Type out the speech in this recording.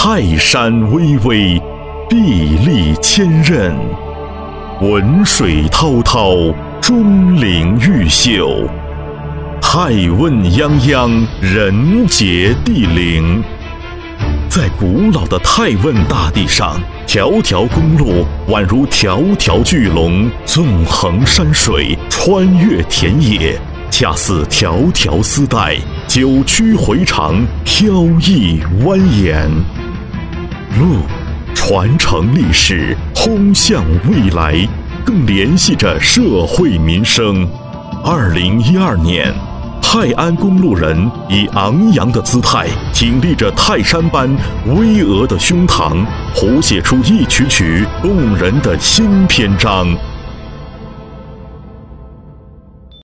泰山巍巍，壁立千仞；文水滔滔，钟灵毓秀。泰问泱泱，人杰地灵。在古老的泰问大地上，条条公路宛如条条巨龙，纵横山水，穿越田野，恰似条条丝带，九曲回肠，飘逸蜿蜒。路传承历史，通向未来，更联系着社会民生。2012年，泰安公路人以昂扬的姿态，挺立着泰山般巍峨的胸膛，谱写出一曲曲动人的新篇章。